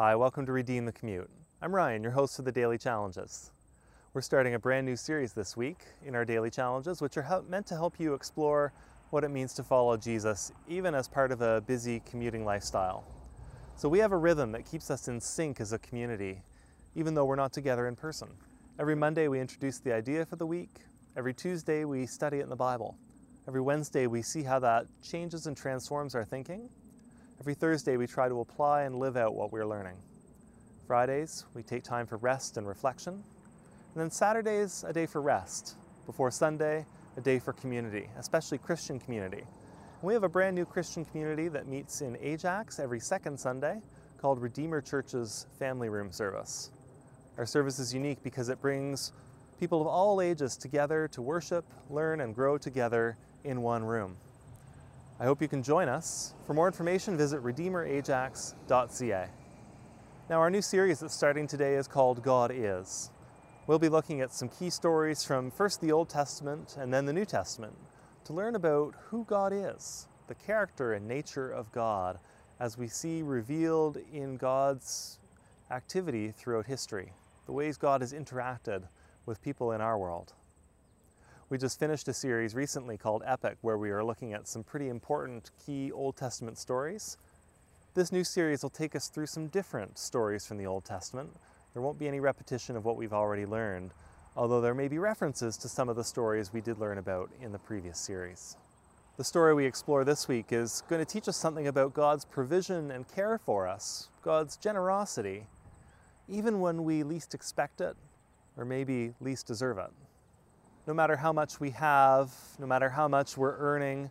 Hi, welcome to Redeem the Commute. I'm Ryan, your host of the Daily Challenges. We're starting a brand new series this week in our Daily Challenges, which are meant to help you explore what it means to follow Jesus, even as part of a busy commuting lifestyle. So we have a rhythm that keeps us in sync as a community, even though we're not together in person. Every Monday we introduce the idea for the week. Every Tuesday we study it in the Bible. Every Wednesday we see how that changes and transforms our thinking. Every Thursday we try to apply and live out what we're learning. Fridays we take time for rest and reflection. And then Saturdays, a day for rest. Before Sunday, a day for community, especially Christian community. And we have a brand new Christian community that meets in Ajax every second Sunday called Redeemer Church's Family Room Service. Our service is unique because it brings people of all ages together to worship, learn, and grow together in one room. I hope you can join us. For more information, visit redeemerajax.ca. Now, our new series that's starting today is called God Is. We'll be looking at some key stories from first the Old Testament and then the New Testament to learn about who God is, the character and nature of God, as we see revealed in God's activity throughout history, the ways God has interacted with people in our world. We just finished a series recently called Epic, where we are looking at some pretty important key Old Testament stories. This new series will take us through some different stories from the Old Testament. There won't be any repetition of what we've already learned, although there may be references to some of the stories we did learn about in the previous series. The story we explore this week is going to teach us something about God's provision and care for us, God's generosity, even when we least expect it, or maybe least deserve it. No matter how much we have, no matter how much we're earning,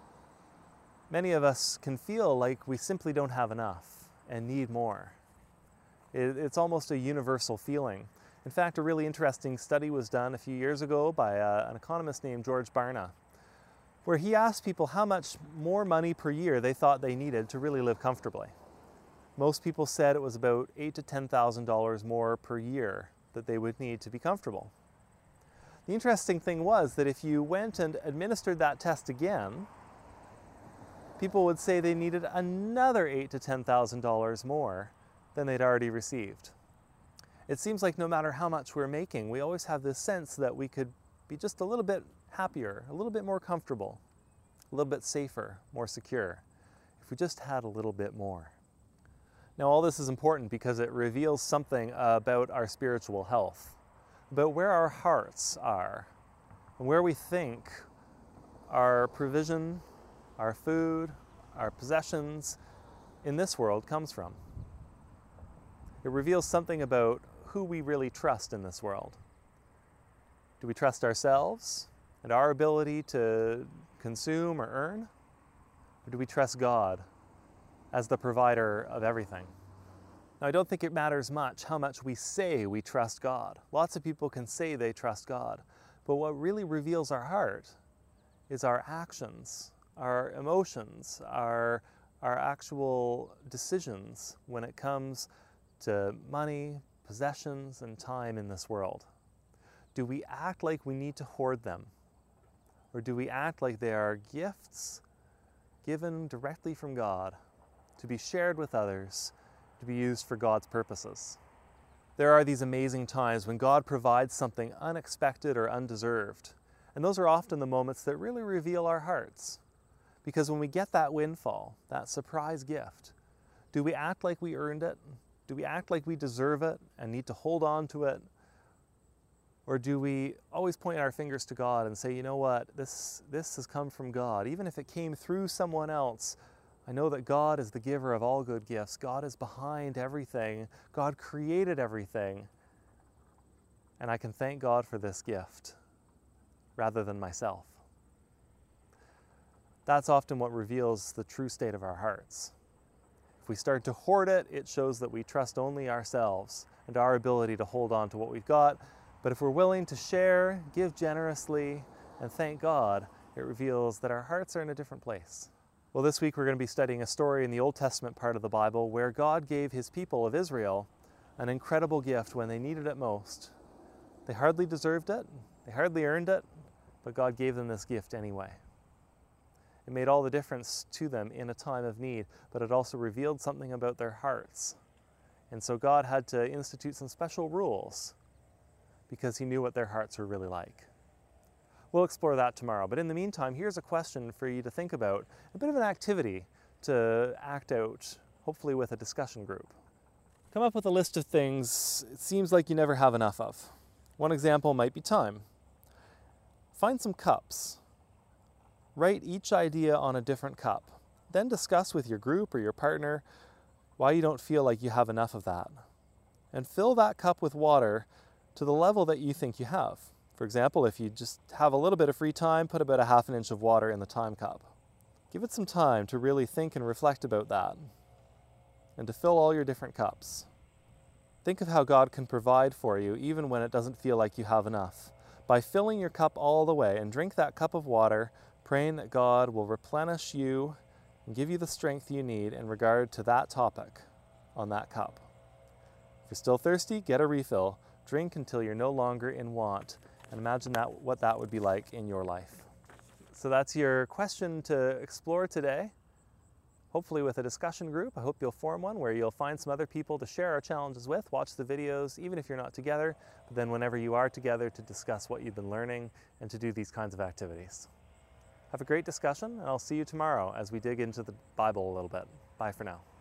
many of us can feel like we simply don't have enough and need more. It's almost a universal feeling. In fact, a really interesting study was done a few years ago by an economist named George Barna, where he asked people how much more money per year they thought they needed to really live comfortably. Most people said it was about $8,000 to $10,000 more per year that they would need to be comfortable. The interesting thing was that if you went and administered that test again, people would say they needed another $8,000 to $10,000 more than they'd already received. It seems like no matter how much we're making, we always have this sense that we could be just a little bit happier, a little bit more comfortable, a little bit safer, more secure, if we just had a little bit more. Now, all this is important because it reveals something about our spiritual health, about where our hearts are, and where we think our provision, our food, our possessions in this world comes from. It reveals something about who we really trust in this world. Do we trust ourselves and our ability to consume or earn? Or do we trust God as the provider of everything? Now, I don't think it matters much how much we say we trust God. Lots of people can say they trust God, but what really reveals our heart is our actions, our emotions, our actual decisions when it comes to money, possessions, and time in this world. Do we act like we need to hoard them? Or do we act like they are gifts given directly from God to be shared with others, to be used for God's purposes? There are these amazing times when God provides something unexpected or undeserved, and those are often the moments that really reveal our hearts. Because when we get that windfall, that surprise gift, do we act like we earned it? Do we act like we deserve it and need to hold on to it? Or do we always point our fingers to God and say, you know what, this has come from God. Even if it came through someone else, I know that God is the giver of all good gifts. God is behind everything. God created everything. And I can thank God for this gift rather than myself. That's often what reveals the true state of our hearts. If we start to hoard it, it shows that we trust only ourselves and our ability to hold on to what we've got. But if we're willing to share, give generously, and thank God, it reveals that our hearts are in a different place. Well, this week we're going to be studying a story in the Old Testament part of the Bible where God gave his people of Israel an incredible gift when they needed it most. They hardly deserved it, they hardly earned it, but God gave them this gift anyway. It made all the difference to them in a time of need, but it also revealed something about their hearts And so God had to institute some special rules because he knew what their hearts were really like. We'll explore that tomorrow, but in the meantime, here's a question for you to think about, a bit of an activity to act out, hopefully with a discussion group. Come up with a list of things it seems like you never have enough of. One example might be time. Find some cups. Write each idea on a different cup. Then discuss with your group or your partner why you don't feel like you have enough of that. And fill that cup with water to the level that you think you have. For example, if you just have a little bit of free time, put about a half an inch of water in the time cup. Give it some time to really think and reflect about that, and to fill all your different cups. Think of how God can provide for you even when it doesn't feel like you have enough, by filling your cup all the way, and drink that cup of water, praying that God will replenish you and give you the strength you need in regard to that topic on that cup. If you're still thirsty, get a refill. Drink until you're no longer in want, and imagine what that would be like in your life. So that's your question to explore today, hopefully with a discussion group. I hope you'll form one where you'll find some other people to share our challenges with, watch the videos, even if you're not together, but then whenever you are together, to discuss what you've been learning and to do these kinds of activities. Have a great discussion, and I'll see you tomorrow as we dig into the Bible a little bit. Bye for now.